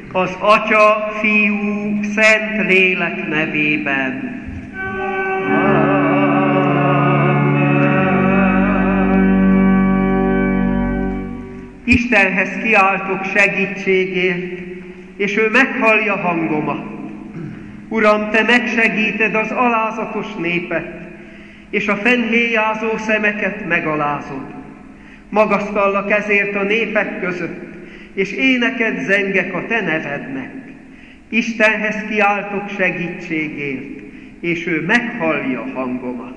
Az Atya, Fiú, Szent Lélek nevében. Istenhez kiáltok segítségért, és ő meghallja hangomat. Uram, te megsegíted az alázatos népet, és a fennhéjázó szemeket megalázod. Magasztallak ezért a népek között, és éneket zengek a te nevednek. Istenhez kiáltok segítségért, és ő meghallja hangomat.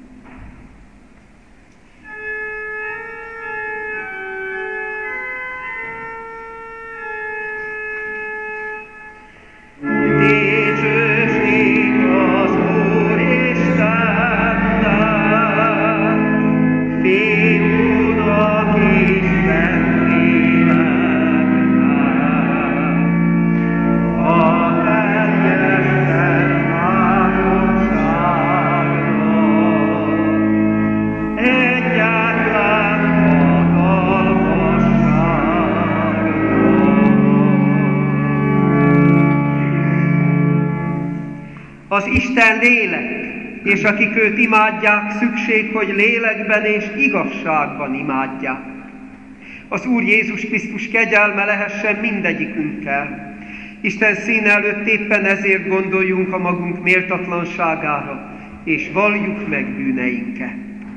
Az Isten lélek, és akik őt imádják, szükség, hogy lélekben és igazságban imádják. Az Úr Jézus Krisztus kegyelme lehessen mindegyikünkkel. Isten színe előtt éppen ezért gondoljunk a magunk méltatlanságára, és valljuk meg bűneinket.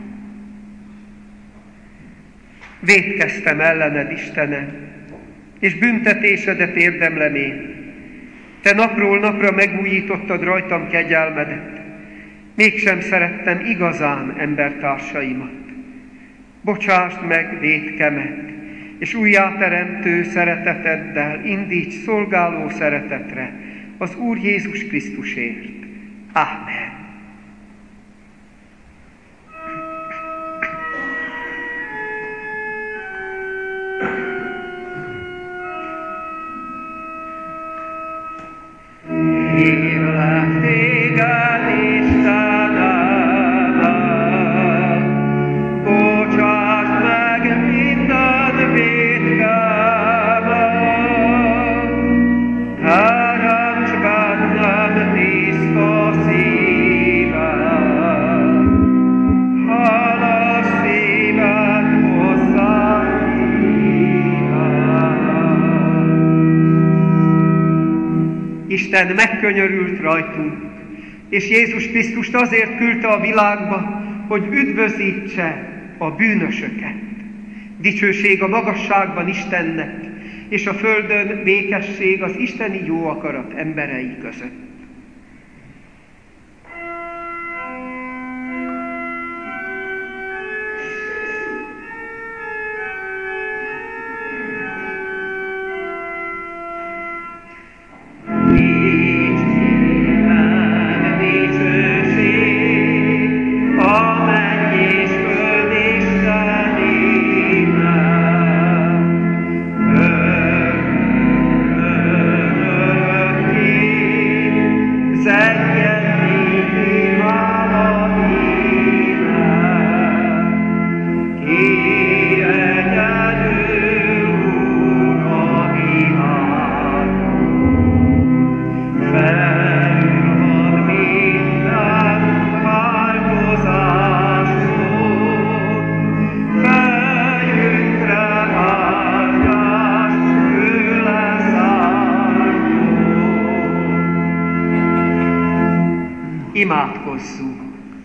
Vétkeztem ellened, Istenem, és büntetésedet érdemlem én. Te napról napra megújítottad rajtam kegyelmedet, mégsem szerettem igazán embertársaimat. Bocsásd meg vétkemet, és újjáteremtő szereteteddel indíts szolgáló szeretetre az Úr Jézus Krisztusért. Ámen. Hívlak téged, Istenem, bocsásd meg minden vétkemet, teremts bennem tiszta szívet, hálás szívet hozzám híved. Isten megkönyörült rajtunk, és Jézus Krisztust azért küldte a világba, hogy üdvözítse a bűnösöket. Dicsőség a magasságban Istennek, és a földön békesség az isteni jó akarat emberei között. Imádkozzunk!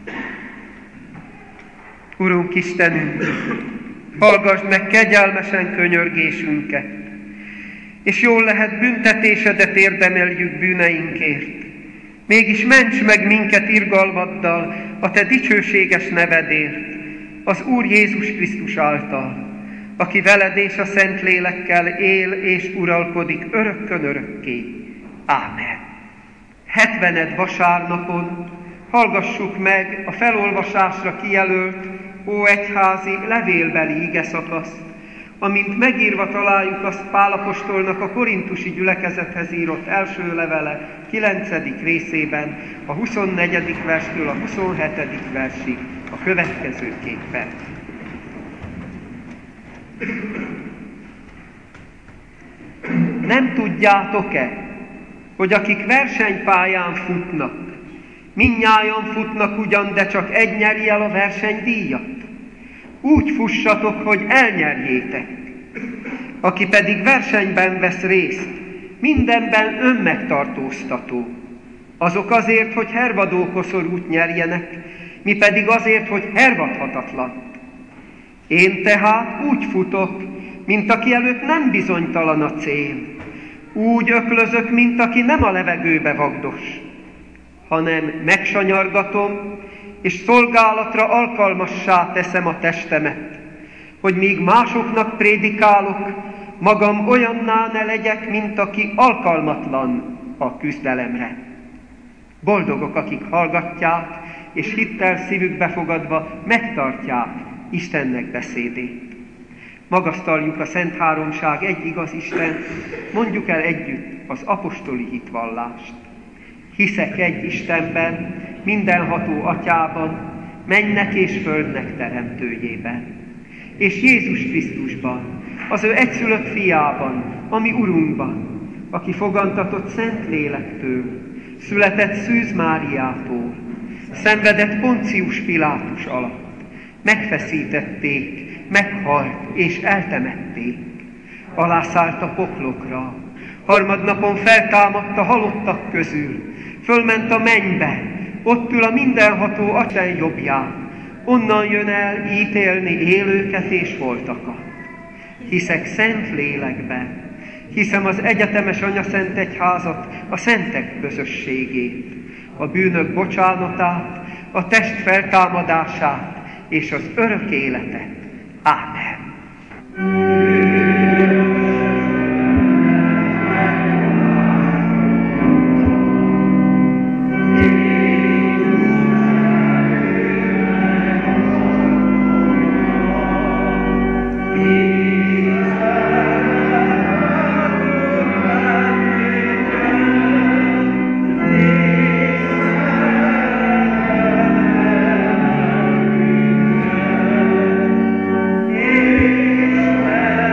Urunk Istenünk, hallgassd meg kegyelmesen könyörgésünket, és jól lehet büntetésedet érdemeljük bűneinkért. Mégis ments meg minket irgalmaddal a te dicsőséges nevedért, az Úr Jézus Krisztus által, aki veled és a Szentlélekkel él és uralkodik örökkön örökké. Ámen. 70. vasárnapon hallgassuk meg a felolvasásra kijelölt óegyházi levélbeli igeszakaszt, amint megírva találjuk azt Pál apostolnak a korintusi gyülekezethez írott első levele 9. részében, a 24. verstől a 27. versig a következőképpen. Nem tudjátok-e, hogy akik versenypályán futnak, mindnyájan futnak ugyan, de csak egy nyeri el a versenydíjat? Úgy fussatok, hogy elnyerjétek. Aki pedig versenyben vesz részt, mindenben önmegtartóztató. Azok azért, hogy hervadókoszorút nyerjenek, mi pedig azért, hogy hervadhatatlant. Én tehát úgy futok, mint aki előtt nem bizonytalan a cél. Úgy öklözök, mint aki nem a levegőbe vagdos, hanem megsanyargatom, és szolgálatra alkalmassá teszem a testemet, hogy míg másoknak prédikálok, magam olyanná ne legyek, mint aki alkalmatlan a küzdelemre. Boldogok, akik hallgatják, és hittel szívükbe fogadva megtartják Istennek beszédét. Magasztaljuk a Szent Háromság egy igaz Isten, mondjuk el együtt az apostoli hitvallást. Hiszek egy Istenben, mindenható Atyában, mennek és földnek teremtőjében, és Jézus Krisztusban, az ő egyszülött fiában, ami Urunkban, aki fogantatott Szent Lélektől, született Szűz Máriától, szenvedett Poncius Pilátus alatt, megfeszítették, meghalt és eltemették, alászállt a poklokra, harmadnapon feltámadt a halottak közül, fölment a mennybe, ott ül a mindenható Atya jobbján, onnan jön el ítélni élőket és holtakat. Hiszek Szent Lélekben, hiszem az egyetemes Anyaszent Egyházat, a szentek közösségét, a bűnök bocsánatát, a test feltámadását és az örök életet. Ámen. Amen.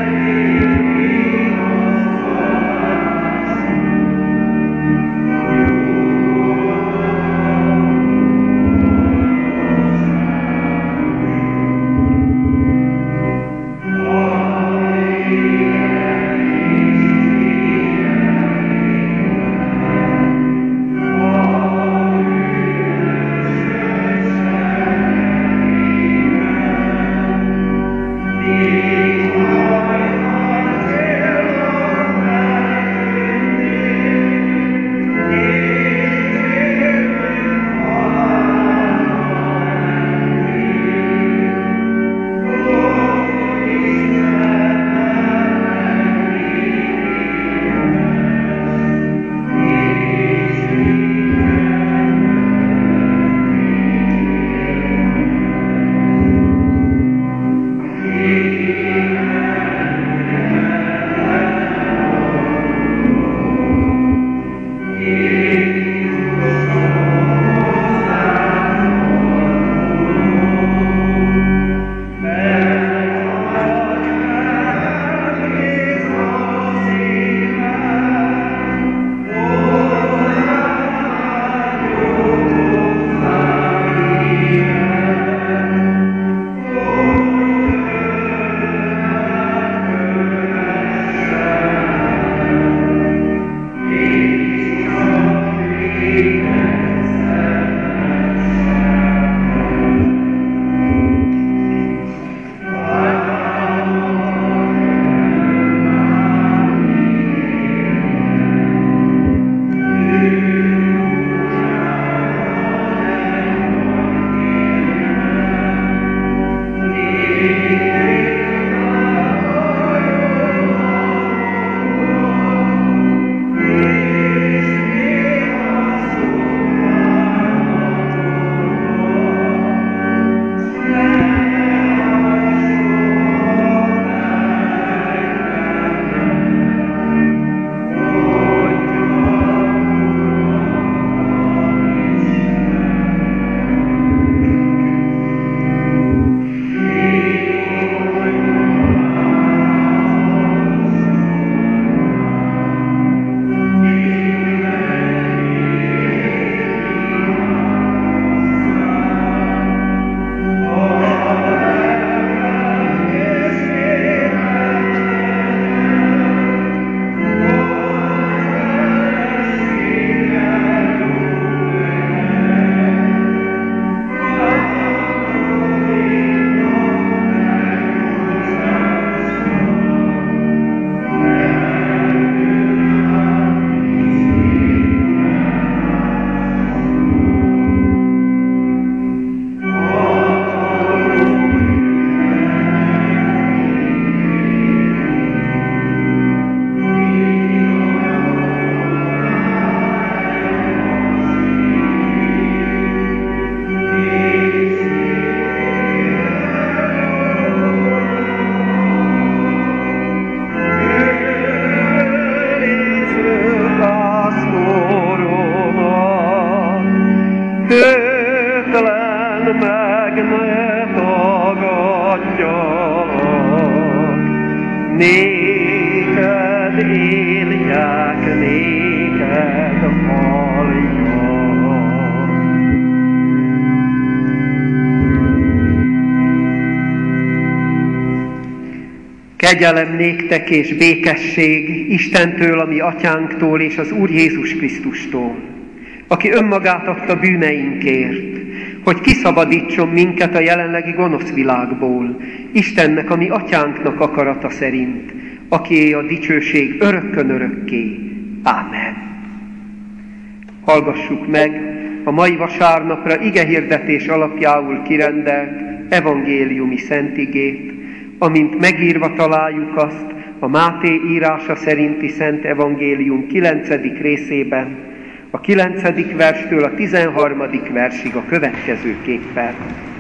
Kegyelem néktek és békesség Istentől, a mi atyánktól és az Úr Jézus Krisztustól, aki önmagát adta bűneinkért, hogy kiszabadítson minket a jelenlegi gonosz világból, Istennek, a mi atyánknak akarata szerint, akié a dicsőség örökkön örökké. Ámen. Hallgassuk meg a mai vasárnapra igehirdetés alapjául kirendelt evangéliumi szentigét, amint megírva találjuk azt a Máté írása szerinti Szent Evangélium 9. részében, a 9. verstől a 13. versig a következőképpen.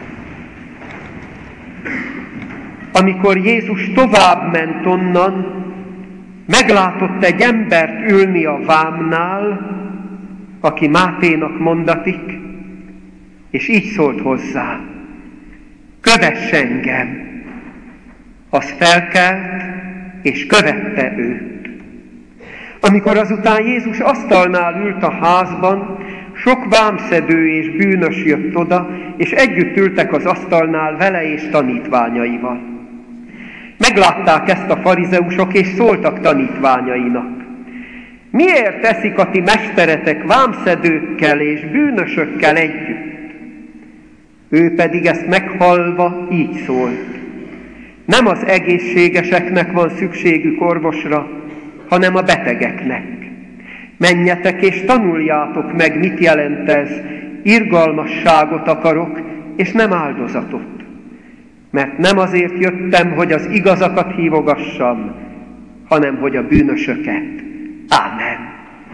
Amikor Jézus tovább ment onnan, meglátott egy embert ülni a vámnál, aki Máténak mondatik, és így szólt hozzá: kövess engem! Az felkelt, és követte őt. Amikor azután Jézus asztalnál ült a házban, sok vámszedő és bűnös jött oda, és együtt ültek az asztalnál vele és tanítványaival. Meglátták ezt a farizeusok, és szóltak tanítványainak: miért eszik a ti mesteretek vámszedőkkel és bűnösökkel együtt? Ő pedig ezt meghallva így szólt: nem az egészségeseknek van szükségük orvosra, hanem a betegeknek. Menjetek és tanuljátok meg, mit jelent ez: irgalmasságot akarok, és nem áldozatot. Mert nem azért jöttem, hogy az igazakat hívogassam, hanem hogy a bűnösöket. Ámen.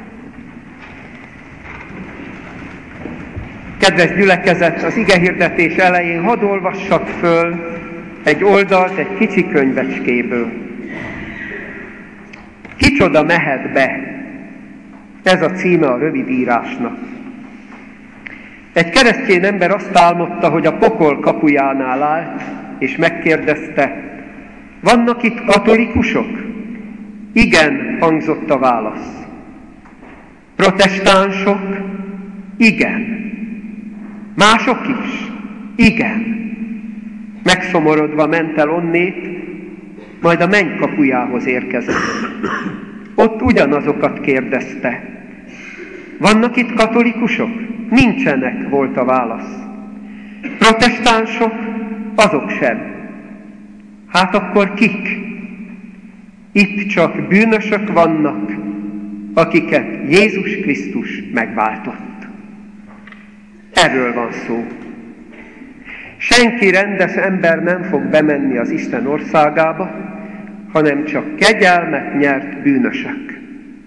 Kedves gyülekezet, az igehirdetés elején hadd olvassak föl egy oldalt egy kicsi könyvecskéből. Kicsoda mehet be? Ez a címe a rövid írásnak. Egy keresztény ember azt álmodta, hogy a pokol kapujánál állt, és megkérdezte: vannak itt katolikusok? Igen, hangzott a válasz. Protestánsok? Igen. Mások is? Igen. Megszomorodva ment el onnét, majd a menny kapujához érkezett. Ott ugyanazokat kérdezte: vannak itt katolikusok? Nincsenek, volt a válasz. Protestánsok? Azok sem. Hát akkor kik? Itt csak bűnösök vannak, akiket Jézus Krisztus megváltott. Erről van szó. Senki rendes ember nem fog bemenni az Isten országába, hanem csak kegyelmet nyert bűnösök,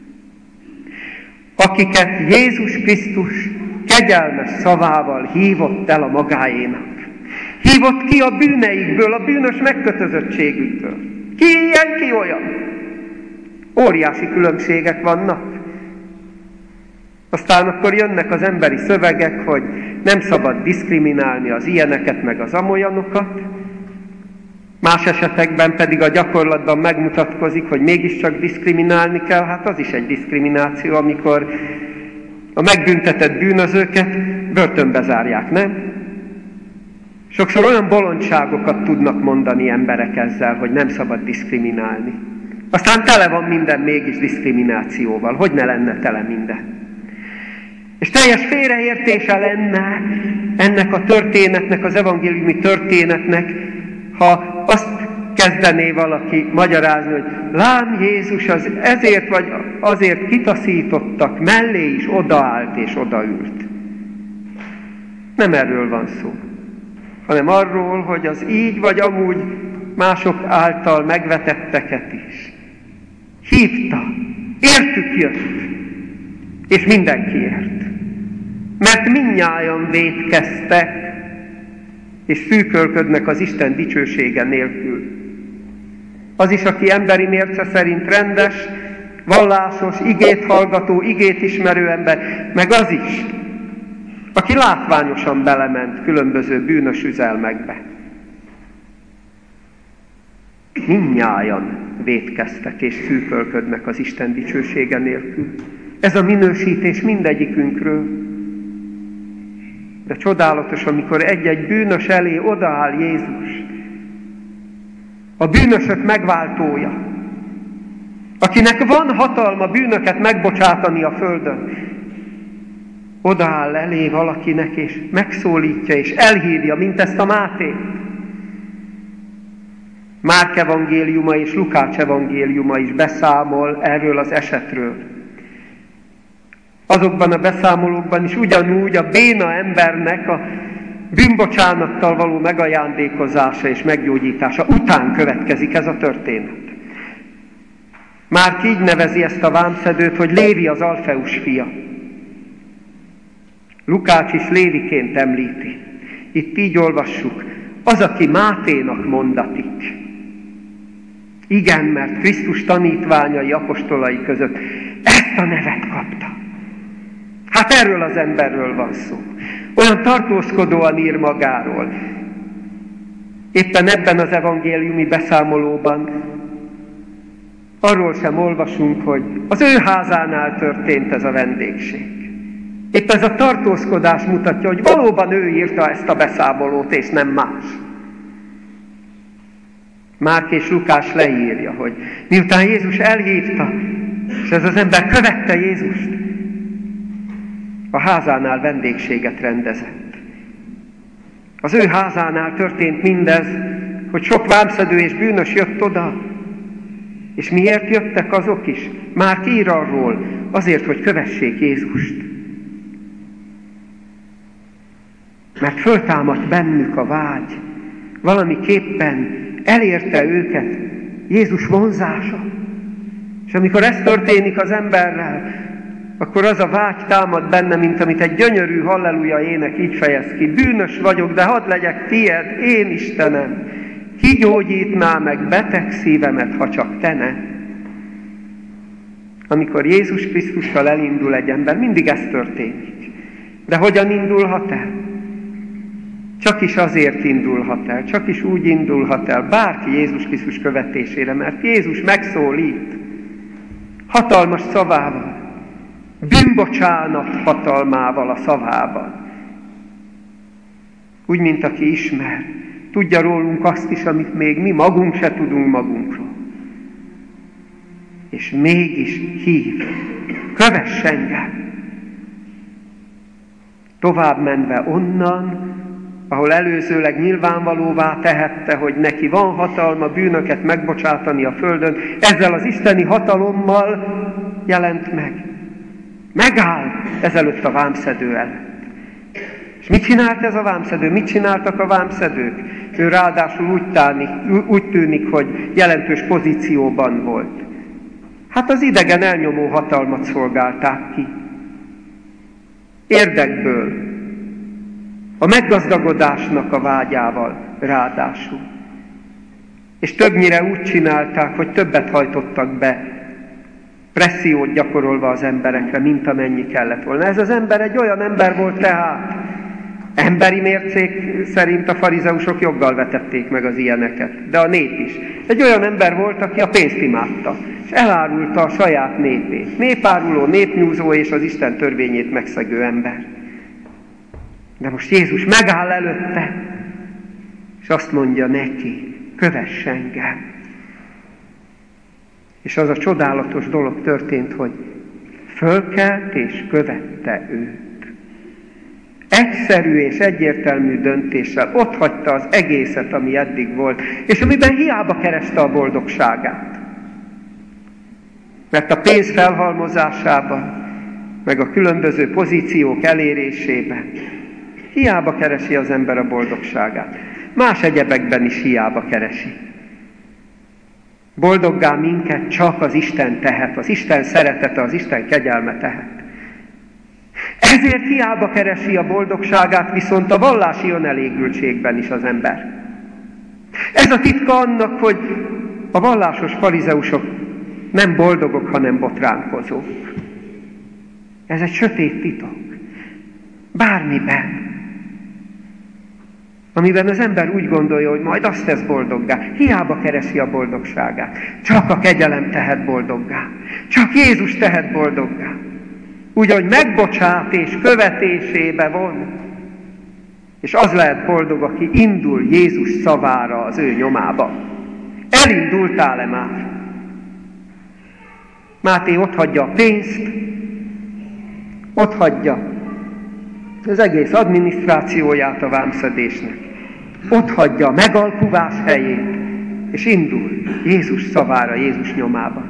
akiket Jézus Krisztus kegyelmes szavával hívott el a magáénak. Hívott ki a bűneikből, a bűnös megkötözöttségükből. Ki ilyen, ki olyan. Óriási különbségek vannak. Aztán akkor jönnek az emberi szövegek, hogy nem szabad diszkriminálni az ilyeneket meg az amolyanokat. Más esetekben pedig a gyakorlatban megmutatkozik, hogy mégiscsak diszkriminálni kell. Hát az is egy diszkrimináció, amikor a megbüntetett bűnözőket börtönbe zárják, nem? Sokszor olyan bolondságokat tudnak mondani emberek ezzel, hogy nem szabad diszkriminálni. Aztán tele van minden mégis diszkriminációval. Hogy ne lenne tele minden? És teljes félreértése lenne ennek a történetnek, az evangéliumi történetnek, ha azt kezdené valaki magyarázni, hogy lám Jézus az ezért vagy azért kitaszítottak, mellé is odaállt és odaült. Nem erről van szó, hanem arról, hogy az így vagy amúgy mások által megvetetteket is hívta, értük jött, és mindenkiért. Mert mindnyájan vétkeztek, és szűkölködnek az Isten dicsősége nélkül. Az is, aki emberi mérce szerint rendes, vallásos, igét hallgató, igét ismerő ember, meg az is, aki látványosan belement különböző bűnös üzelmekbe. Mindnyájan vétkeztek és szűkölködnek az Isten dicsősége nélkül. Ez a minősítés mindegyikünkről. De csodálatos, amikor egy-egy bűnös elé odaáll Jézus, a bűnösök megváltója, akinek van hatalma bűnöket megbocsátani a földön, odaáll elé valakinek, és megszólítja, és elhívja, mint ezt a Mátét. Márk evangéliuma és Lukács evangéliuma is beszámol erről az esetről. Azokban a beszámolókban is ugyanúgy a béna embernek a bűnbocsánattal való megajándékozása és meggyógyítása után következik ez a történet. Márk így nevezi ezt a vámszedőt, hogy Lévi az Alfeus fia. Lukács is Léviként említi. Itt így olvassuk, az, aki Máténak mondatik. Igen, mert Krisztus tanítványai, apostolai között ezt a nevet kapta. Hát erről az emberről van szó. Olyan tartózkodóan ír magáról. Éppen ebben az evangéliumi beszámolóban arról sem olvasunk, hogy az ő házánál történt ez a vendégség. Épp ez a tartózkodás mutatja, hogy valóban ő írta ezt a beszámolót, és nem más. Márk és Lukás leírja, hogy miután Jézus elhívta, és ez az ember követte Jézust, a házánál vendégséget rendezett. Az ő házánál történt mindez, hogy sok vámszedő és bűnös jött oda. És miért jöttek azok is? Márk ír arról, azért, hogy kövessék Jézust. Mert föltámadt bennük a vágy, valamiképpen elérte őket Jézus vonzása. És amikor ez történik az emberrel, akkor az a vágy támad benne, mint amit egy gyönyörű halleluja ének így fejez ki. Bűnös vagyok, de hadd legyek tied, én Istenem. Ki gyógyítná meg beteg szívemet, ha csak te ne? Amikor Jézus Krisztussal elindul egy ember, mindig ez történik. De hogyan indulhat el? Csak is azért indulhat el, csak is úgy indulhat el bárki Jézus Krisztus követésére, mert Jézus megszólít hatalmas szavával, bűnbocsánat hatalmával a szavában. Úgy, mint aki ismer, tudja rólunk azt is, amit még mi magunk se tudunk magunkról. És mégis hív, kövess engem! Tovább menve onnan, ahol előzőleg nyilvánvalóvá tehette, hogy neki van hatalma bűnöket megbocsátani a földön, ezzel az isteni hatalommal jelent meg. Megáll ezelőtt a vámszedő előtt. És mit csinált ez a vámszedő? Mit csináltak a vámszedők? Ő ráadásul úgy tűnik, hogy jelentős pozícióban volt. Hát az idegen elnyomó hatalmat szolgálták ki. Érdekből, a meggazdagodásnak a vágyával ráadásul. És többnyire úgy csinálták, hogy többet hajtottak be, pressziót gyakorolva az emberekre, mint amennyi kellett volna. Ez az ember egy olyan ember volt tehát, emberi mércék szerint a farizeusok joggal vetették meg az ilyeneket, de a nép is. Egy olyan ember volt, aki a pénzt imádta, és elárulta a saját népét. Népáruló, népnyúzó és az Isten törvényét megszegő ember. De most Jézus megáll előtte, és azt mondja neki, kövess engem. És az a csodálatos dolog történt, hogy fölkelt és követte őt. Egyszerű és egyértelmű döntéssel ott hagyta az egészet, ami eddig volt, és amiben hiába kereste a boldogságát. Mert a pénz felhalmozásában, meg a különböző pozíciók elérésében hiába keresi az ember a boldogságát. Más egyebekben is hiába keresi. Boldoggá minket csak az Isten tehet, az Isten szeretete, az Isten kegyelme tehet. Ezért hiába keresi a boldogságát, viszont a vallási önelégültségben is az ember. Ez a titka annak, hogy a vallásos farizeusok nem boldogok, hanem botránkozók. Ez egy sötét titok. Bármiben. Amiben az ember úgy gondolja, hogy majd azt tesz boldoggá. Hiába keresi a boldogságát. Csak a kegyelem tehet boldoggá. Csak Jézus tehet boldoggá. Úgy, hogy megbocsát és követésébe von. És az lehet boldog, aki indul Jézus szavára az ő nyomába. Elindultál-e már? Máté otthagyja a pénzt, otthagyja az egész adminisztrációját a vámszedésnek. Otthagyja a megalkuvás helyét, és indul Jézus szavára, Jézus nyomában.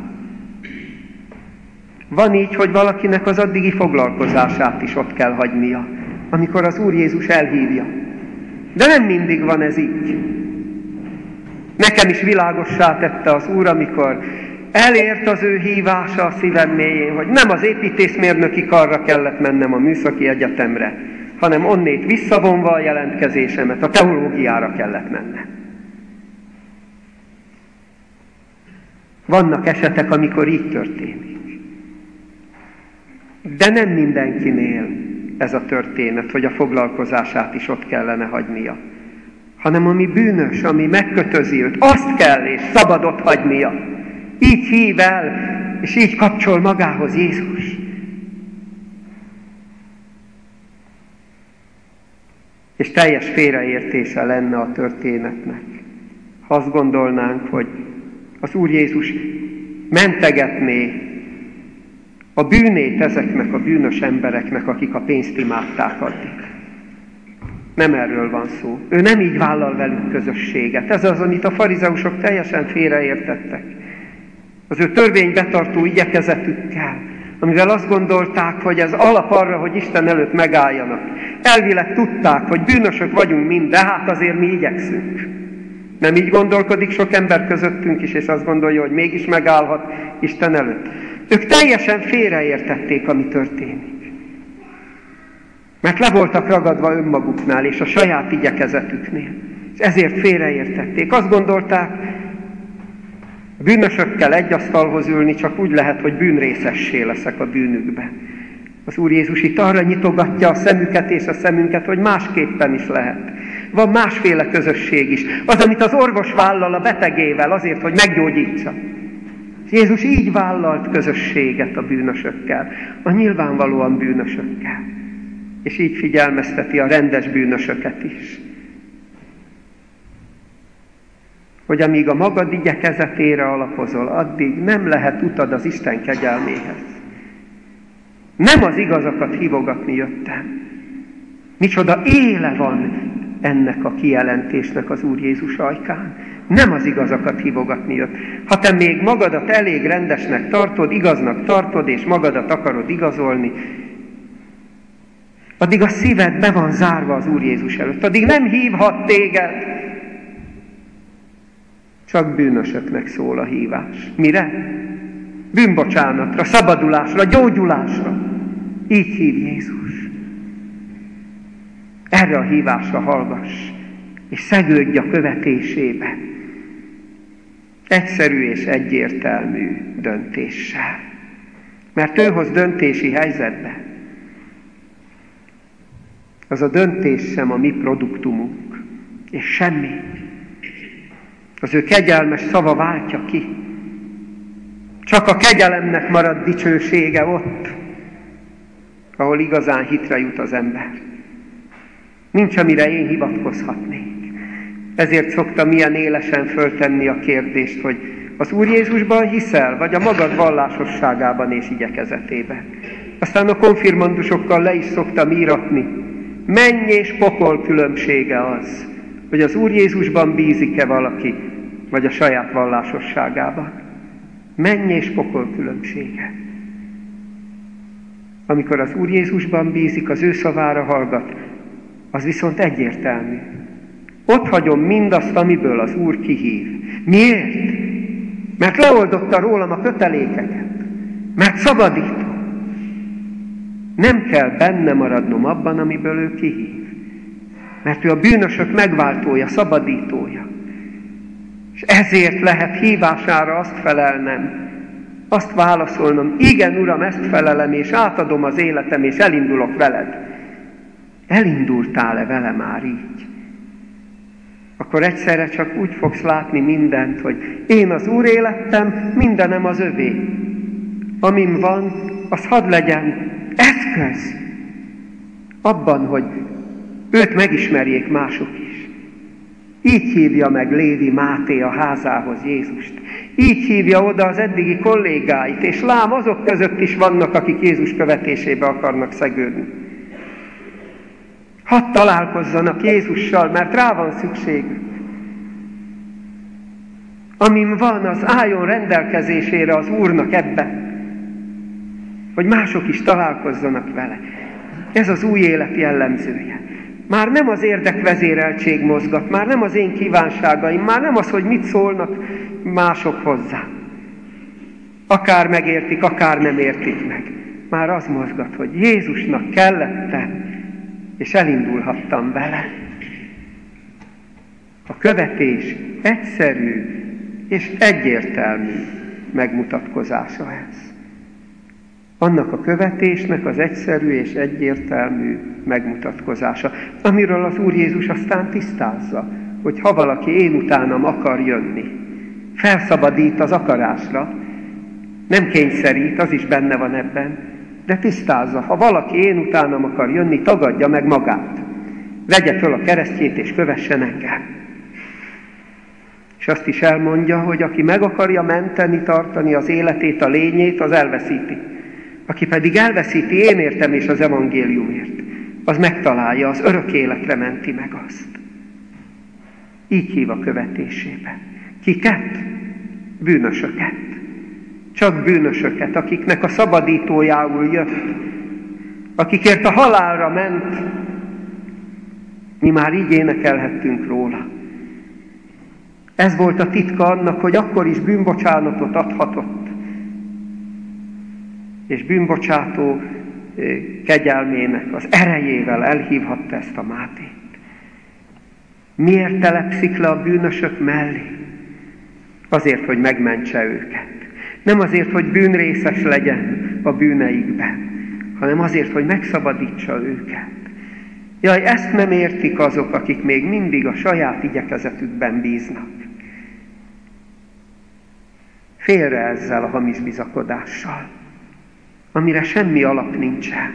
Van így, hogy valakinek az addigi foglalkozását is ott kell hagynia, amikor az Úr Jézus elhívja. De nem mindig van ez így. Nekem is világossá tette az Úr, amikor elért az ő hívása a szívem mélyén, hogy nem az építészmérnöki karra kellett mennem a műszaki egyetemre, hanem onnét visszavonva a jelentkezésemet, a teológiára kellett mennem. Vannak esetek, amikor így történik. De nem mindenkinél ez a történet, hogy a foglalkozását is ott kellene hagynia. Hanem ami bűnös, ami megkötözi őt, azt kell és szabad ott hagynia. Így hív el, és így kapcsol magához Jézus. És teljes félreértése lenne a történetnek, ha azt gondolnánk, hogy az Úr Jézus mentegetné a bűnét ezeknek a bűnös embereknek, akik a pénzt imádták addig. Nem erről van szó. Ő nem így vállal velük közösséget. Ez az, amit a farizeusok teljesen félreértettek. Az ő törvénybetartó igyekezetükkel, amivel azt gondolták, hogy ez alap arra, hogy Isten előtt megálljanak. Elvileg tudták, hogy bűnösök vagyunk mind, de hát azért mi igyekszünk. Nem így gondolkodik sok ember közöttünk is, és azt gondolja, hogy mégis megállhat Isten előtt. Ők teljesen félreértették, ami történik. Mert le voltak ragadva önmaguknál és a saját igyekezetüknél. És ezért félreértették. Azt gondolták, bűnösökkel egy asztalhoz ülni csak úgy lehet, hogy bűnrészessé leszek a bűnükben. Az Úr Jézus itt arra nyitogatja a szemüket és a szemünket, hogy másképpen is lehet. Van másféle közösség is. Az, amit az orvos vállal a betegével azért, hogy meggyógyítsa. Jézus így vállalt közösséget a bűnösökkel, a nyilvánvalóan bűnösökkel. És így figyelmezteti a rendes bűnösöket is. Hogy amíg a magad igyekezetére alapozol, addig nem lehet utad az Isten kegyelméhez. Nem az igazakat hívogatni jöttem. Micsoda éle van ennek a kijelentésnek az Úr Jézus ajkán. Nem az igazakat hívogatni jött. Ha te még magadat elég rendesnek tartod, igaznak tartod, és magadat akarod igazolni, addig a szíved be van zárva az Úr Jézus előtt. Addig nem hívhat téged. Csak bűnösöknek szól a hívás. Mire? Bűnbocsánatra, szabadulásra, gyógyulásra. Így hív Jézus. Erre a hívásra hallgass, és szegődj a követésébe. Egyszerű és egyértelmű döntéssel. Mert ő hoz döntési helyzetbe. Az a döntés sem a mi produktumunk, és semmi. Az ő kegyelmes szava váltja ki. Csak a kegyelemnek marad dicsősége ott, ahol igazán hitre jut az ember. Nincs, amire én hivatkozhatnék. Ezért szoktam ilyen élesen föltenni a kérdést, hogy az Úr Jézusban hiszel, vagy a magad vallásosságában és igyekezetében. Aztán a konfirmandusokkal le is szoktam íratni. Menny és pokol különbsége az, hogy az Úr Jézusban bízik-e valaki, vagy a saját vallásosságában. Menny és pokol különbsége. Amikor az Úr Jézusban bízik, az ő szavára hallgat, az viszont egyértelmű. Ott hagyom mindazt, amiből az Úr kihív. Miért? Mert leoldotta rólam a kötelékeket. Mert szabadító. Nem kell benne maradnom abban, amiből ő kihív. Mert ő a bűnösök megváltója, szabadítója. És ezért lehet hívására azt felelnem, azt válaszolnom, igen, Uram, ezt felelem, és átadom az életem, és elindulok veled. Elindultál-e vele már így? Akkor egyszerre csak úgy fogsz látni mindent, hogy én az Úr élettem, mindenem az övé. Amin van, az hadd legyen eszköz abban, hogy őt megismerjék mások is. Így hívja meg Lévi Máté a házához Jézust. Így hívja oda az eddigi kollégáit, és lám azok között is vannak, akik Jézus követésébe akarnak szegődni. Hadd találkozzanak Jézussal, mert rá van szükségük. Amin van, az álljon rendelkezésére az Úrnak ebben, hogy mások is találkozzanak vele. Ez az új élet jellemzője. Már nem az érdekvezéreltség mozgat, már nem az én kívánságaim, már nem az, hogy mit szólnak mások hozzá. Akár megértik, akár nem értik meg. Már az mozgat, hogy Jézusnak kellettem, és elindulhattam vele. A követés egyszerű és egyértelmű megmutatkozása ez. Annak a követésnek az egyszerű és egyértelmű megmutatkozása, amiről az Úr Jézus aztán tisztázza, hogy ha valaki én utánam akar jönni, felszabadít az akarásra, nem kényszerít, az is benne van ebben, de tisztázza, ha valaki én utánam akar jönni, tagadja meg magát, vegye föl a keresztjét és kövessen engem. És azt is elmondja, hogy aki meg akarja menteni, tartani az életét, a lényét, az elveszíti. Aki pedig elveszíti én értem és az evangéliumért, az megtalálja, az örök életre menti meg azt. Így hív a követésébe. Kiket? Bűnösöket. Csak bűnösöket, akiknek a szabadítójául jött, akikért a halálra ment. Mi már így énekelhettünk róla. Ez volt a titka annak, hogy akkor is bűnbocsánatot adhatott, és bűnbocsátó kegyelmének az erejével elhívhatta ezt a Mátét. Miért telepszik le a bűnösök mellé? Azért, hogy megmentse őket. Nem azért, hogy bűnrészes legyen a bűneikben, hanem azért, hogy megszabadítsa őket. Jaj, ezt nem értik azok, akik még mindig a saját igyekezetükben bíznak. Félre ezzel a hamis bizakodással, amire semmi alap nincsen.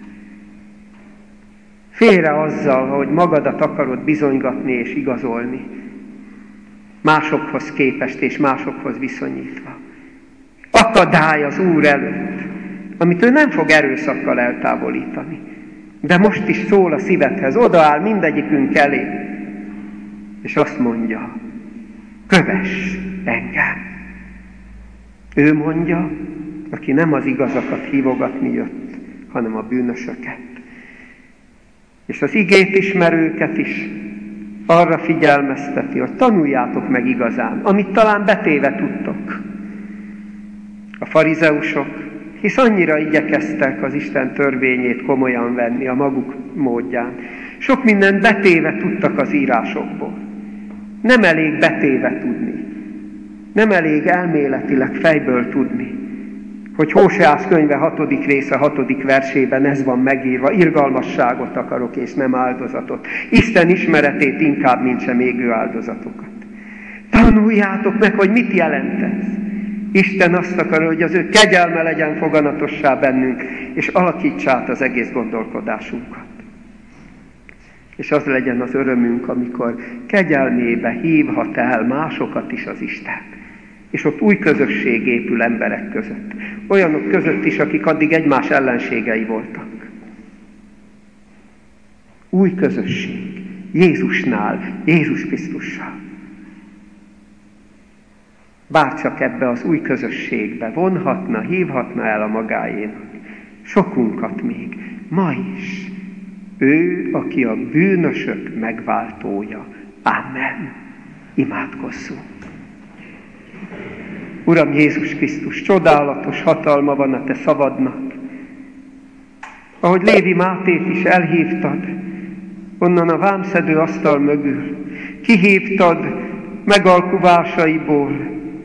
Félre azzal, hogy magadat akarod bizonygatni és igazolni, másokhoz képest és másokhoz viszonyítva. Akadály az Úr előtt, amit ő nem fog erőszakkal eltávolítani. De most is szól a szívedhez, odaáll mindegyikünk elé, és azt mondja, kövess engem. Ő mondja, aki nem az igazakat hívogatni jött, hanem a bűnösöket. És az igét ismerőket is arra figyelmezteti, hogy tanuljátok meg igazán, amit talán betéve tudtok. A farizeusok, hisz annyira igyekeztek az Isten törvényét komolyan venni a maguk módján. Sok mindent betéve tudtak az írásokból. Nem elég betéve tudni. Nem elég elméletileg fejből tudni, hogy Hóseás könyve 6. része 6. versében ez van megírva, irgalmasságot akarok és nem áldozatot. Isten ismeretét inkább, mint sem égő áldozatokat. Tanuljátok meg, hogy mit jelent ez. Isten azt akar, hogy az ő kegyelme legyen foganatossá bennünk, és alakítsa át az egész gondolkodásunkat. És az legyen az örömünk, amikor kegyelmébe hívhat el másokat is az Isten. És ott új közösség épül emberek között. Olyanok között is, akik addig egymás ellenségei voltak. Új közösség. Jézusnál, Jézus Krisztussal. Bárcsak ebbe az új közösségbe vonhatna, hívhatna el a magáénak. Sokunkat még, ma is. Ő, aki a bűnösök megváltója. Amen. Imádkozzunk. Uram Jézus Krisztus, csodálatos hatalma van a te szavadnak. Ahogy Lévi Mátét is elhívtad, onnan a vámszedő asztal mögül, kihívtad megalkuvásaiból,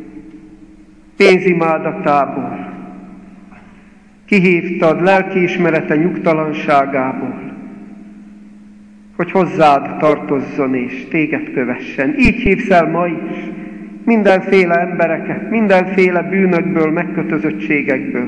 pénzimádatából, kihívtad lelkiismerete nyugtalanságából, hogy hozzád tartozzon és téged kövessen. Így hívsz el ma is mindenféle embereket, mindenféle bűnökből, megkötözöttségekből.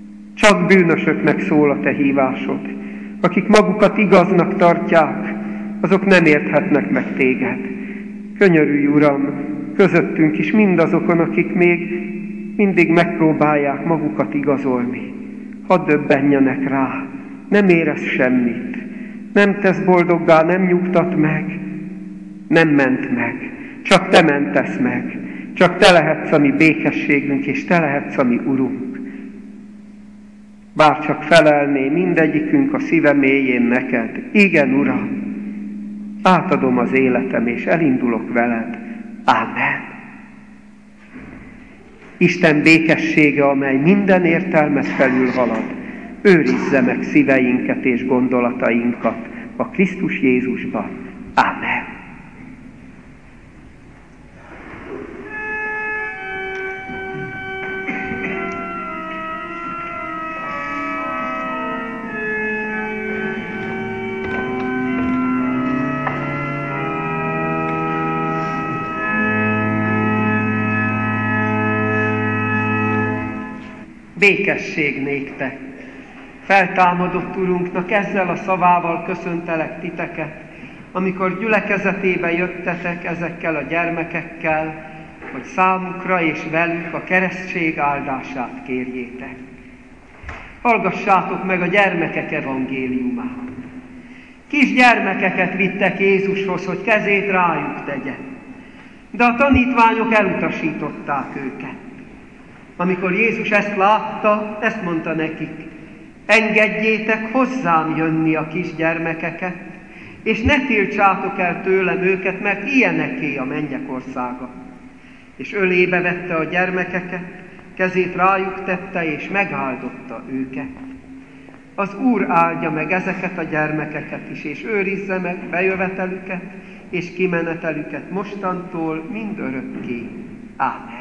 Csak bűnösöknek szól a te hívásod, akik magukat igaznak tartják, azok nem érthetnek meg téged. Könyörülj, Uram, közöttünk is mindazokon, akik még mindig megpróbálják magukat igazolni. Hadd döbbenjenek rá, nem érez semmit, nem tesz boldoggá, nem nyugtat meg, nem ment meg, csak te mentesz meg, csak te lehetsz a mi békességünk, és te lehetsz a mi Urunk. Bár csak felelné mindegyikünk a szíve mélyén neked, igen, Uram, átadom az életem, és elindulok veled. Ámen. Isten békessége, amely minden értelmet felülhalad, őrizze meg szíveinket és gondolatainkat a Krisztus Jézusban. Ámen. Békesség néktek! Feltámadott Urunknak ezzel a szavával köszöntelek titeket, amikor gyülekezetébe jöttetek ezekkel a gyermekekkel, hogy számukra és velük a keresztség áldását kérjétek. Hallgassátok meg a gyermekek evangéliumát. Kis gyermekeket vittek Jézushoz, hogy kezét rájuk tegye, de a tanítványok elutasították őket. Amikor Jézus ezt látta, ezt mondta nekik: engedjétek hozzám jönni a kisgyermekeket, és ne tiltsátok el tőlem őket, mert ilyeneké a mennyek országa. És ölébe vette a gyermekeket, kezét rájuk tette, és megáldotta őket. Az Úr áldja meg ezeket a gyermekeket is, és őrizze meg bejövetelüket és kimenetelüket mostantól mindörökké. Ámen.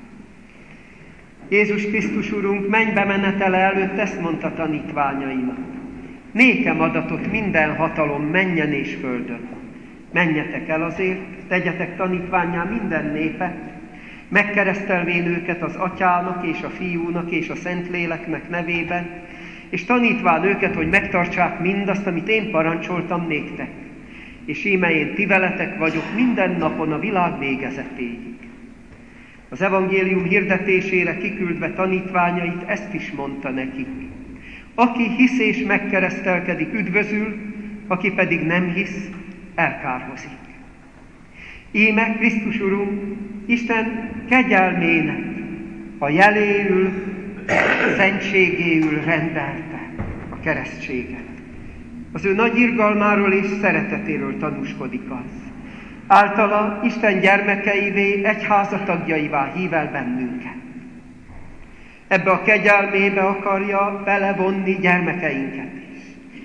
Jézus Krisztus Urunk mennybe menetele előtt ezt mondta tanítványainak: nékem adatott minden hatalom mennyen és földön. Menjetek el azért, tegyetek tanítvánnyá minden népet, megkeresztelvén őket az Atyának és a Fiúnak és a Szentléleknek nevében, és tanítván őket, hogy megtartsák mindazt, amit én parancsoltam néktek. És íme én ti veletek vagyok minden napon a világ végezetéig. Az evangélium hirdetésére kiküldve tanítványait ezt is mondta nekik: aki hisz és megkeresztelkedik, üdvözül, aki pedig nem hisz, elkárhozik. Íme Krisztus Urunk Isten kegyelmének a jeléül, szentségéül rendelte a keresztséget. Az ő nagy irgalmáról és szeretetéről tanúskodik az. Általa Isten gyermekeivé, egyháza tagjaivá hív el bennünket. Ebbe a kegyelmébe akarja belevonni gyermekeinket is.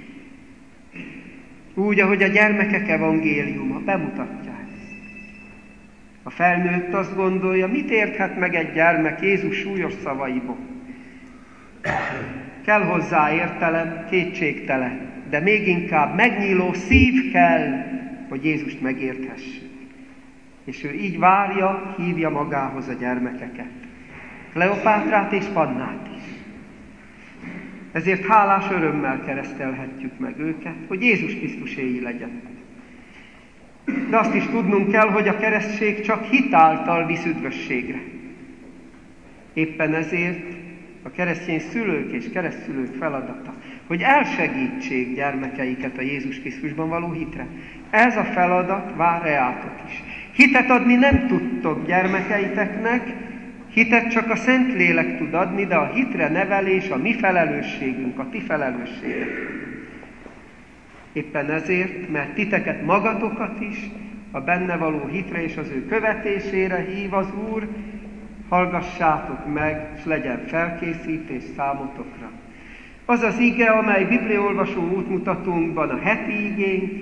Úgy, ahogy a gyermekek evangéliuma bemutatja ezt. A felnőtt azt gondolja, mit érthet meg egy gyermek Jézus súlyos szavaiból. Kell hozzá értelem, kétségtelen, de még inkább megnyíló szív kell, hogy Jézust megérthessük. És ő így várja, hívja magához a gyermekeket. Kleopátrát és Pannát is. Ezért hálás örömmel keresztelhetjük meg őket, hogy Jézus Krisztuséi legyen. De azt is tudnunk kell, hogy a keresztség csak hit által visz üdvösségre. Éppen ezért a keresztény szülők és keresztszülők feladata, hogy elsegítsék gyermekeiket a Jézus Krisztusban való hitre. Ez a feladat vár reátok is. Hitet adni nem tudtok gyermekeiteknek, hitet csak a Szentlélek tud adni, de a hitre nevelés a mi felelősségünk, a ti felelősségek. Éppen ezért, mert titeket magatokat is a benne való hitre és az ő követésére hív az Úr, hallgassátok meg, és legyen felkészítés számotokra. Az az ige, amely bibliaolvasó útmutatónkban a heti igénk,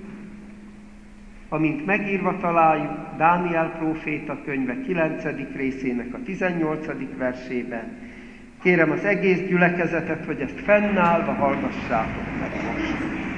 amint megírva találjuk Dániel próféta könyve 9. részének a 18. versében. Kérem az egész gyülekezetet, hogy ezt fennállva hallgassátok meg most.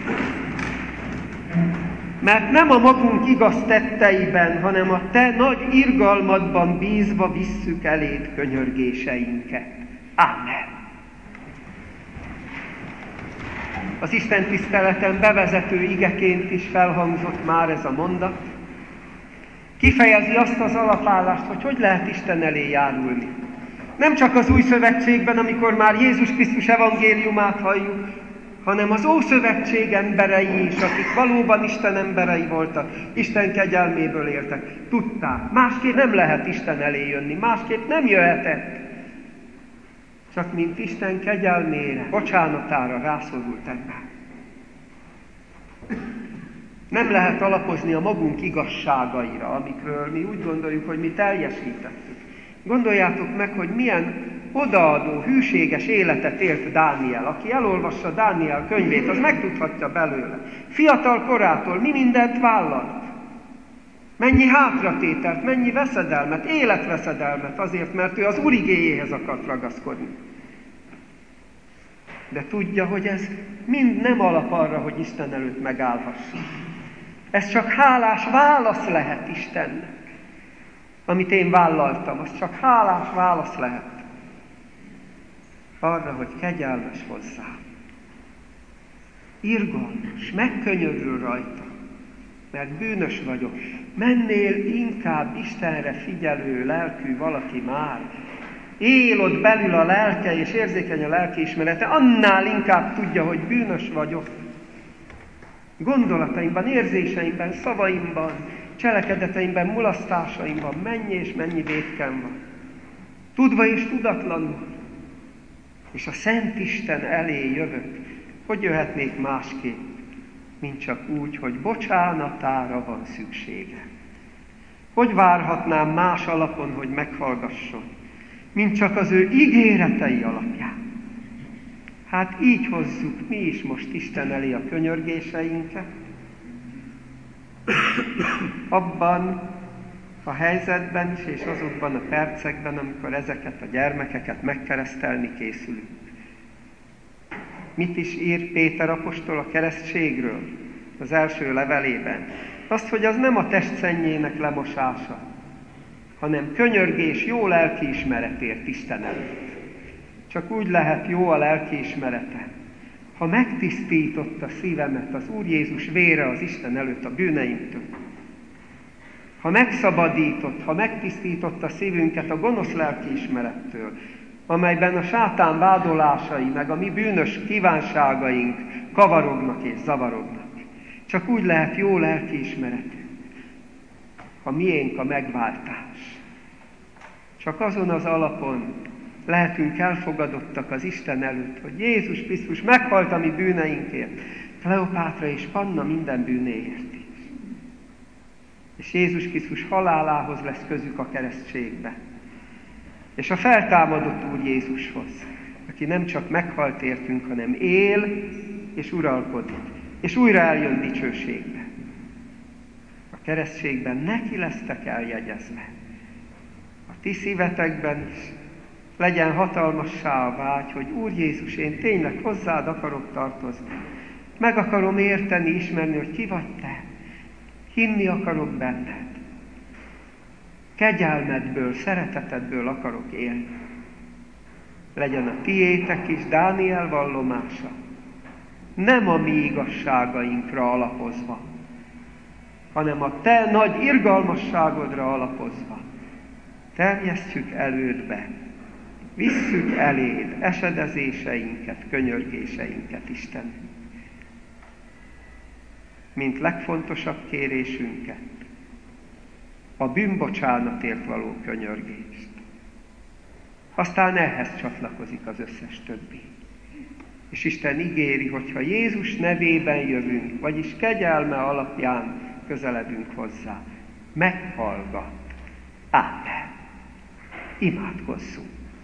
Mert nem a magunk igaz tetteiben, hanem a te nagy irgalmadban bízva visszük eléd könyörgéseinket. Ámen. Az Isten tiszteleten bevezető igeként is felhangzott már ez a mondat. Kifejezi azt az alapállást, hogy lehet Isten elé járulni. Nem csak az Új Szövetségben, amikor már Jézus Krisztus evangéliumát halljuk, hanem az Ószövetség emberei is, akik valóban Isten emberei voltak, Isten kegyelméből éltek, tudták. Másképp nem lehet Isten elé jönni, másképp nem jöhetett. Csak mint Isten kegyelmére, bocsánatára rászorult ember. Nem lehet alapozni a magunk igazságaira, amikről mi úgy gondoljuk, hogy mi teljesítettük. Gondoljátok meg, hogy milyen odaadó, hűséges életet élt Dániel. Aki elolvassa Dániel könyvét, az megtudhatja belőle. Fiatal korától mi mindent vállalt. Mennyi hátratételt, mennyi veszedelmet, életveszedelmet azért, mert ő az Úr igéjéhez akart ragaszkodni. De tudja, hogy ez mind nem alap arra, hogy Isten előtt megállhasson. Ez csak hálás válasz lehet Istennek. Amit én vállaltam, az csak hálás válasz lehet arra, hogy kegyelmes hozzám. Irgalmas, megkönyörül rajta, mert bűnös vagyok. Mennél inkább Istenre figyelő lelkű valaki már. Él ott belül a lelke, és érzékeny a lelkiismerete, annál inkább tudja, hogy bűnös vagyok. Gondolataimban, érzéseimben, szavaimban, cselekedeteimben, mulasztásaimban mennyi és mennyi vétkem van. Tudva és tudatlanul. És a Szent Isten elé jövök. Hogy jöhetnék másképp, mint csak úgy, hogy bocsánatára van szüksége. Hogy várhatnám más alapon, hogy meghallgasson, mint csak az ő ígéretei alapján. Hát így hozzuk mi is most Isten elé a könyörgéseinket. Abban a helyzetben is, és azokban a percekben, amikor ezeket a gyermekeket megkeresztelni készülünk. Mit is ír Péter apostol a keresztségről az első levelében? Azt, hogy az nem a testszennyének lemosása, hanem könyörgés jó lelkiismeretért Isten előtt. Csak úgy lehet jó a lelkiismerete, ha megtisztított a szívemet az Úr Jézus vére az Isten előtt a bűneimtől. Ha megszabadított, ha megtisztított a szívünket a gonosz lelkiismerettől, amelyben a sátán vádolásai, meg a mi bűnös kívánságaink kavarognak és zavarognak. Csak úgy lehet jó lelkiismeretünk, ha miénk a megváltás. Csak azon az alapon lehetünk elfogadottak az Isten előtt, hogy Jézus Krisztus meghalt a mi bűneinkért, Kleopátra és Panna minden bűnéért is. És Jézus Krisztus halálához lesz közük a keresztségbe. És a feltámadott Úr Jézushoz, aki nem csak meghalt értünk, hanem él és uralkodik, és újra eljön dicsőségbe. A keresztségben neki lesztek eljegyezve. A ti szívetekben is legyen hatalmassá a vágy, hogy Úr Jézus, én tényleg hozzád akarok tartozni. Meg akarom érteni, ismerni, hogy ki vagy te. Hinni akarok benned. Kegyelmedből, szeretetedből akarok élni. Legyen a tiétek is Dániel vallomása. Nem a mi igazságainkra alapozva, hanem a te nagy irgalmasságodra alapozva. Terjesztjük elődbe, visszük eléd esedezéseinket, könyörgéseinket, Isten. Mint legfontosabb kérésünket, a bűnbocsánatért való könyörgést. Aztán ehhez csatlakozik az összes többi. És Isten ígéri, hogy ha Jézus nevében jövünk, vagyis kegyelme alapján közeledünk hozzá, meghallgat. Ámen. Imádkozzunk.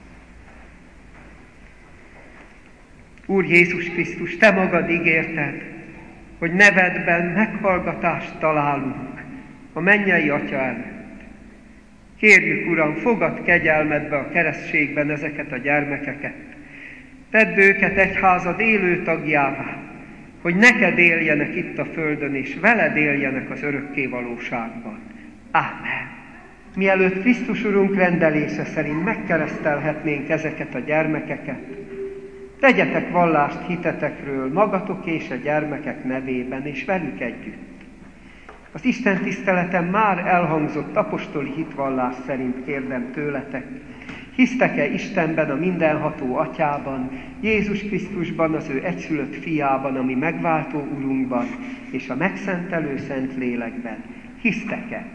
Úr Jézus Krisztus, te magad ígérted, hogy nevedben meghallgatást találunk a mennyei Atya előtt. Kérjük, Uram, fogadd kegyelmedbe a keresztségben ezeket a gyermekeket. Tedd őket egyházad élő tagjává, hogy neked éljenek itt a földön, és veled éljenek az örökké valóságban. Ámen. Mielőtt Krisztus Urunk rendelése szerint megkeresztelhetnénk ezeket a gyermekeket, Tegyetek vallást hitetekről magatok és a gyermekek nevében, és velük együtt. Az Isten tiszteleten már elhangzott apostoli hitvallás szerint kérdem tőletek, hisztek-e Istenben, a mindenható Atyában, Jézus Krisztusban, az ő egyszülött fiában, ami megváltó Urunkban, és a megszentelő Szentlélekben? Hisztek-e?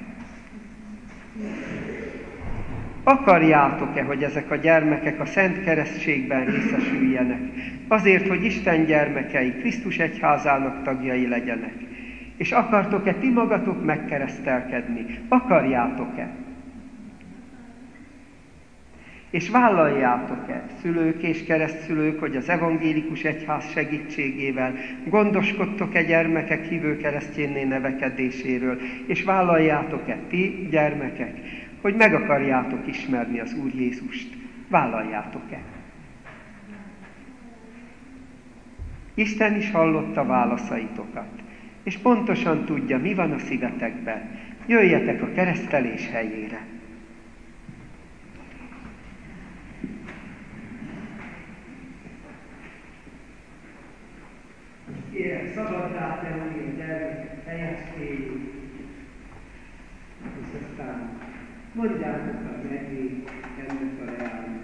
Akarjátok-e, hogy ezek a gyermekek a szent keresztségben részesüljenek, azért, hogy Isten gyermekei Krisztus egyházának tagjai legyenek? És akartok-e ti magatok megkeresztelkedni? Akarjátok-e? És vállaljátok-e, szülők és keresztszülők, hogy az evangélikus egyház segítségével gondoskodtok-e gyermekek hívő keresztjénné nevekedéséről? És vállaljátok-e ti, gyermekek, hogy meg akarjátok ismerni az Úr Jézust? Vállaljátok-e? Isten is hallotta válaszaitokat, és pontosan tudja, mi van a szívetekben. Jöjjetek a keresztelés helyére. Kérem, szabaddá tenni a gyermekek helyességét, és aztán mondjátok a nevét ennek a reális.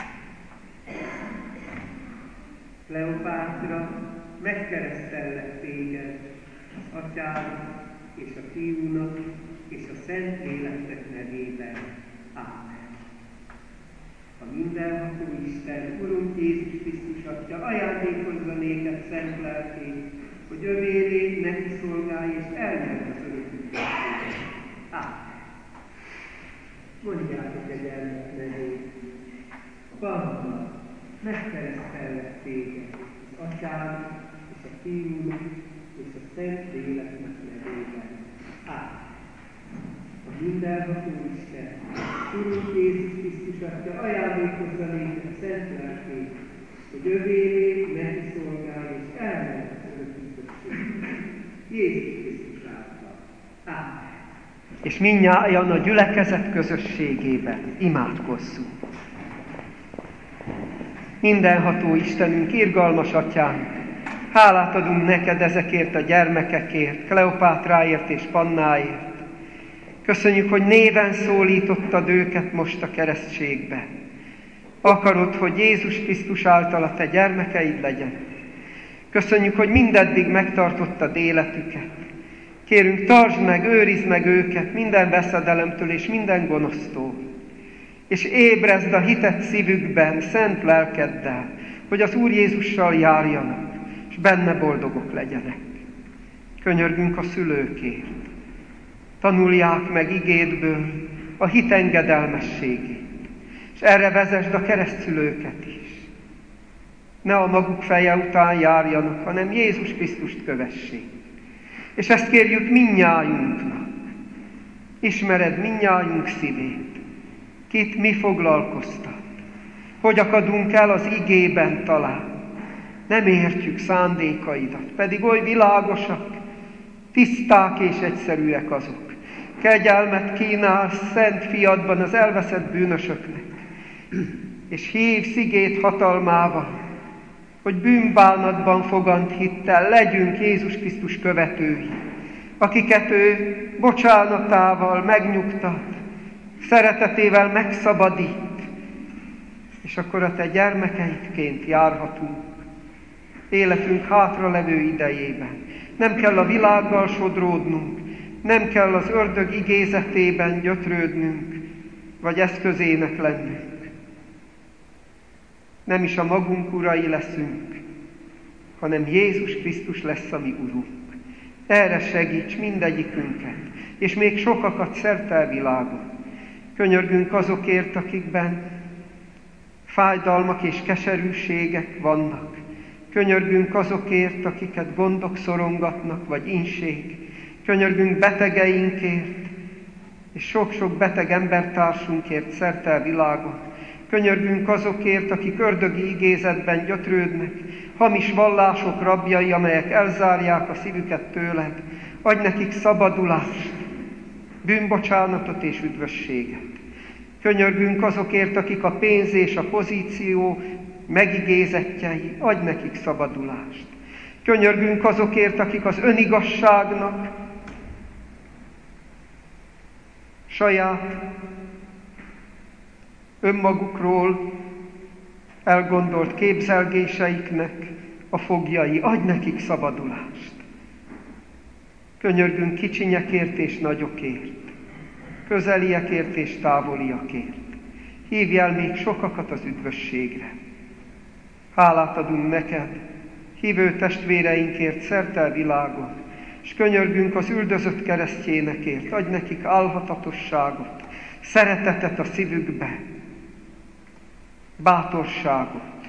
Kleopátra, megkeresztellek téged az Atyának és a Fiúnak és a Szentléleknek nevében. Ámen. A mindenható Isten, Urunk Jézus Krisztus Atya, ajándékozza néked szent lelkét, hogy övévé neki szolgálj és elnyerd az öröküket. Ámen. Mondjátok egy gyermek nevét. Panna, megkeresztellek téged az Atyának és a Fiúnak és a Szentléleknek nevében. Ámen. A mindenható Isten, Urunk Jézus Krisztus Atya, ajándékozza néked a szent lelkét, hogy övévé neki szolgálj és elnyerd az öröküket. Jézus Krisztus által. Ámen. És mindnyájan a gyülekezet közösségében imádkozzunk. Mindenható Istenünk, irgalmas Atyánk, hálát adunk neked ezekért a gyermekekért, Kleopátráért és Pannáért. Köszönjük, hogy néven szólítottad őket most a keresztségbe. Akarod, hogy Jézus Krisztus által a te gyermekeid legyen. Köszönjük, hogy mindeddig megtartottad életüket. Kérünk, tartsd meg, őrizd meg őket minden veszedelemtől és minden gonosztól. És ébrezd a hitet szívükben, szent lelkeddel, hogy az Úr Jézussal járjanak, és benne boldogok legyenek. Könyörgünk a szülőkért. Tanulják meg igédből a hit engedelmességét, és erre vezesd a keresztszülőket is. Ne a maguk feje után járjanak, hanem Jézus Krisztust kövessék. És ezt kérjük mindnyájunknak. Ismered mindnyájunk szívét, kit mi foglalkoztat, hogy akadunk el az igében talán. Nem értjük szándékaidat, pedig oly világosak, tiszták és egyszerűek azok. Kegyelmet kínálsz szent fiadban az elveszett bűnösöknek, és hívsz igét hatalmával, hogy bűnbánatban fogant hittel legyünk Jézus Krisztus követői, akiket ő bocsánatával megnyugtat, szeretetével megszabadít, és akkor a te gyermekeidként járhatunk életünk hátralevő idejében. Nem kell a világgal sodródnunk, nem kell az ördög igézetében gyötrődnünk, vagy eszközének lennünk. Nem is a magunk urai leszünk, hanem Jézus Krisztus lesz a mi Urunk. Erre segíts mindegyikünket, és még sokakat szerte a világon. Könyörgünk azokért, akikben fájdalmak és keserűségek vannak. Könyörgünk azokért, akiket gondok szorongatnak, vagy inség. Könyörgünk betegeinkért, és sok-sok beteg embertársunkért szerte a világon. Könyörgünk azokért, akik ördögi igézetben gyötrődnek, hamis vallások rabjai, amelyek elzárják a szívüket tőled. Adj nekik szabadulást, bűnbocsánatot és üdvösséget. Könyörgünk azokért, akik a pénz és a pozíció megigézettjei, adj nekik szabadulást. Könyörgünk azokért, akik az önigazságnak, saját önmagukról elgondolt képzelgéseiknek a foglyai, adj nekik szabadulást. Könyörgünk kicsinyekért és nagyokért, közeliekért és távoliakért. Hívj el még sokakat az üdvösségre. Hálát adunk neked, hívő testvéreinkért szerte a világon, és könyörgünk az üldözött keresztjénekért, adj nekik álhatatosságot, szeretetet a szívükbe, bátorságot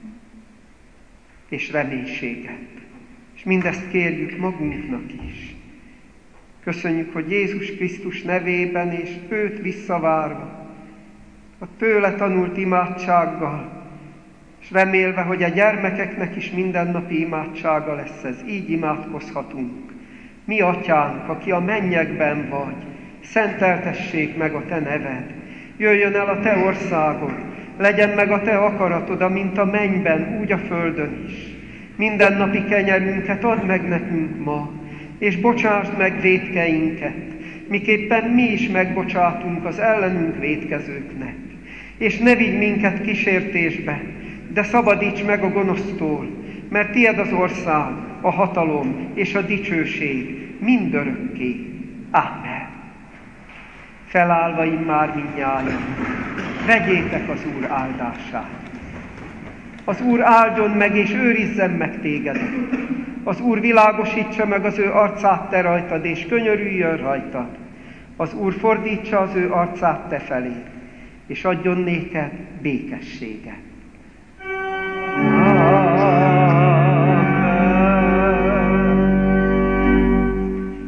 és reménységet. És mindezt kérjük magunknak is. Köszönjük, hogy Jézus Krisztus nevében és őt visszavárva, a tőle tanult imádsággal, és remélve, hogy a gyermekeknek is mindennapi imádsága lesz ez, így imádkozhatunk. Mi atyánk, aki a mennyekben vagy, szenteltessék meg a te neved, jöjjön el a te országod, legyen meg a te akaratod, amint a mennyben, úgy a földön is. Mindennapi kenyerünket add meg nekünk ma, és bocsásd meg vétkeinket, miképpen mi is megbocsátunk az ellenünk vétkezőknek. És ne vigy minket kísértésbe, de szabadíts meg a gonosztól, mert tied az ország, a hatalom és a dicsőség mindörökké. Ámen. Felállva immár mindnyájan, vegyétek az Úr áldását. Az Úr áldjon meg és őrizzen meg tégedet. Az Úr világosítsa meg az ő arcát te rajtad, és könyörüljön rajtad. Az Úr fordítsa az ő arcát te felé, és adjon néked békességet.